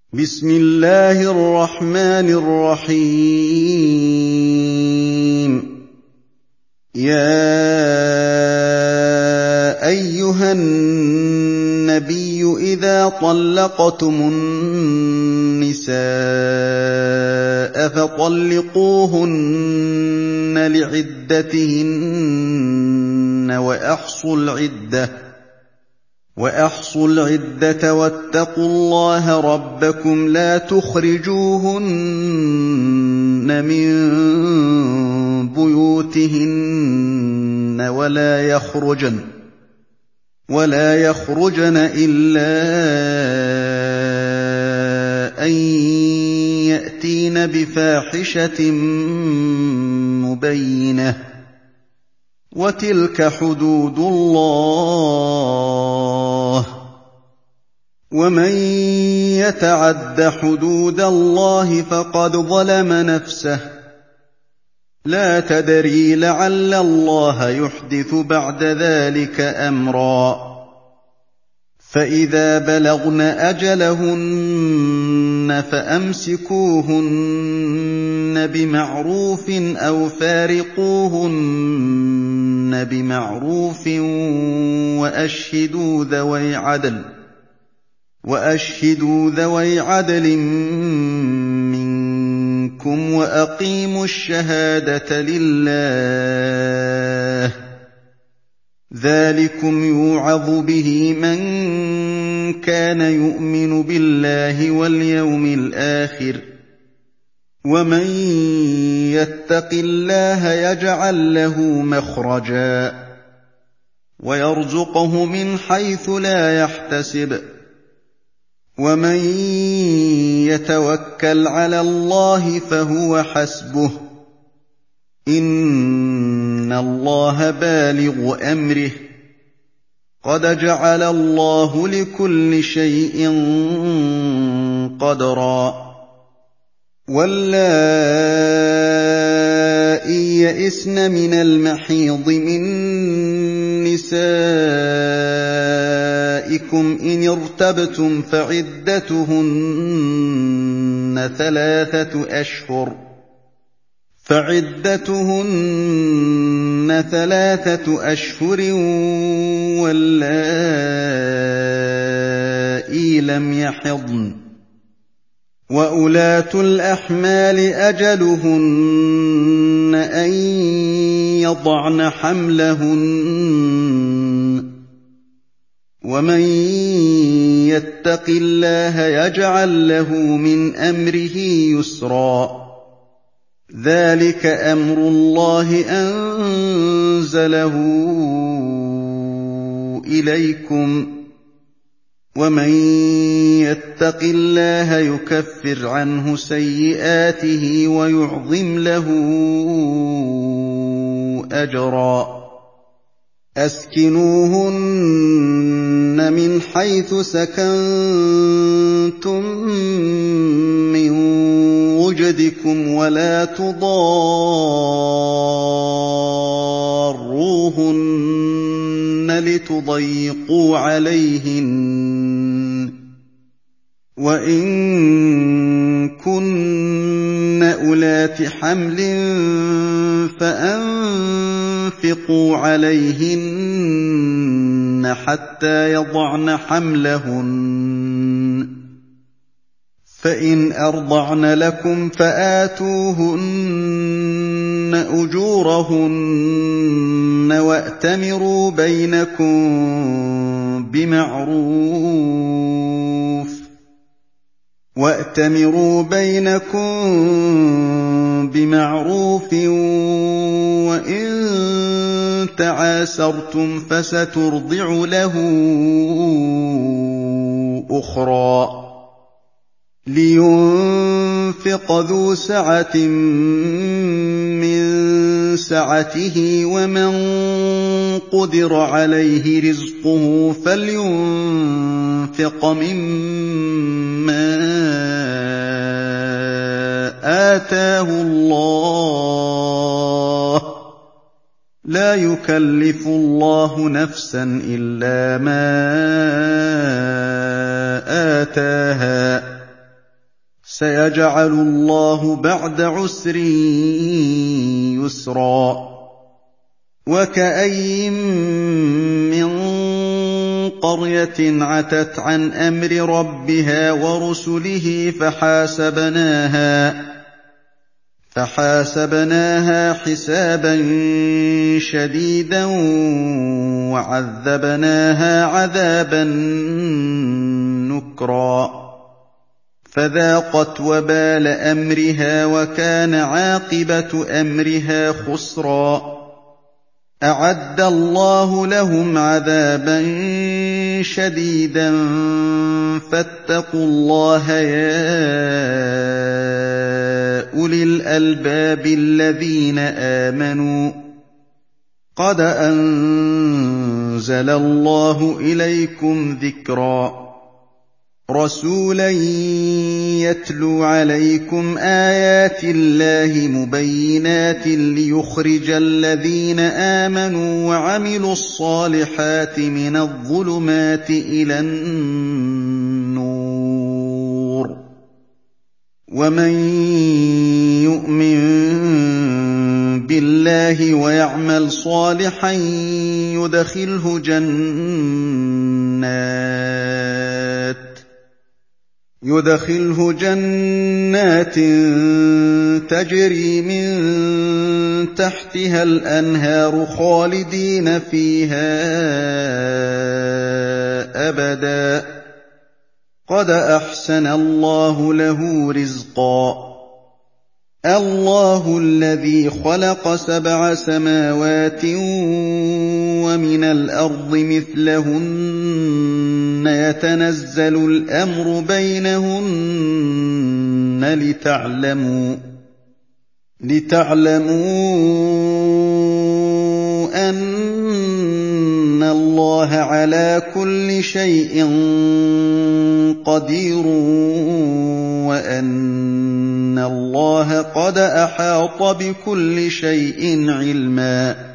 بسم الله الرحمن الرحيم يا أيها النبي إذا طلقتم النساء فطلقوهن لعدتهن وأحصوا العدة واتقوا الله ربكم لا تخرجوهن من بيوتهن ولا يخرجن إلا أن يأتين بفاحشة مبينة وتلك حدود الله ومن يتعد حدود الله فقد ظلم نفسه لا تدري لعل الله يحدث بعد ذلك أمرا فإذا بلغن أجلهن فأمسكوهن بمعروف أو فارقوهن بمعروف وأشهدوا ذوي عدل منكم وأقيموا الشهادة لله ذلكم يوعظ به من كان يؤمن بالله واليوم الآخر ومن يتق الله يجعل له مخرجا ويرزقه من حيث لا يحتسب ومن يتوكل على الله فهو حسبه إن الله بالغ أمره قد جعل الله لكل شيء قدرا واللائي يئسن من المحيض من نسائكم إن ارتبتم فعدتهن ثلاثة أشهر واللائي لم يحضن وأولاة الأحمال أجلهن أن يضعن حملهن ومن يتق الله يجعل له من أمره يسرا ذلك أمر الله أنزله إليكم ومن يتق الله يكفر عنه سيئاته ويعظم له أجرا أسكنوهن من حيث سكنتم من وجدكم ولا تضاروهن لتضيقوا عليهن وإن كن أولات حمل فأنفقوا عليهن حتى يضعن حملهن فإن أرضعن لكم فآتوهن أجورهن وأتمروا بينكم بمعروف وإن تعاسرتم فسترضع له أخرى لينفق ذو سعة من سعته ومن قدر عليه رزقه فلينفق مما آتاه الله لا يكلف الله نفسا إلا ما آتاها سَيَجْعَلُ اللَّهُ بَعْدَ عُسْرٍ يُسْرًا. وَكَأَيِّن مِّن قَرْيَةٍ عَتَتْ عَنْ أَمْرِ رَبِّهَا وَرُسُلِهِ فَحَاسَبْنَاهَا حِسَابًا شَدِيدًا وَعَذَّبْنَاهَا عَذَابًا نُّكْرًا فَذَاقَتْ وَبَالَ أَمْرِهَا وَكَانَ عَاقِبَةُ أَمْرِهَا خُسْرًا. أَعَدَّ اللَّهُ لَهُمْ عَذَابًا شَدِيدًا فَاتَّقُوا اللَّهَ يَا أُولِي الْأَلْبَابِ الَّذِينَ آمَنُوا قَدْ أَنزَلَ اللَّهُ إِلَيْكُمْ ذِكْرًا رَّسُولًا يَتْلُو عَلَيْكُمْ آيَاتِ اللَّهِ مُبَيِّنَاتٍ لِّيُخْرِجَ الَّذِينَ آمَنُوا وَعَمِلُوا الصَّالِحَاتِ مِنَ الظُّلُمَاتِ إِلَى النُّورِ ۚ وَمَن يُؤْمِن بِاللَّهِ وَيَعْمَلْ صَالِحًا يُدْخِلْهُ جَنَّاتٍ تَجْرِي مِن تَحْتِهَا الْأَنْهَارُ خَالِدِينَ فِيهَا أَبَدًا ۖ قَدْ أَحْسَنَ اللَّهُ لَهُ رِزْقًا. اللَّهُ الَّذِي خَلَقَ 7 سَمَاوَاتٍ وَمِنَ الْأَرْضِ مِثْلَهُنَّ يَتَنَزَّلُ الْأَمْرُ بَيْنَهُنَّ لِتَعْلَمُوا أَنَّ اللَّهَ عَلَىٰ كُلِّ شَيْءٍ قَدِيرٌ وَأَنَّ اللَّهَ قَدْ أَحَاطَ بِكُلِّ شَيْءٍ عِلْمًا.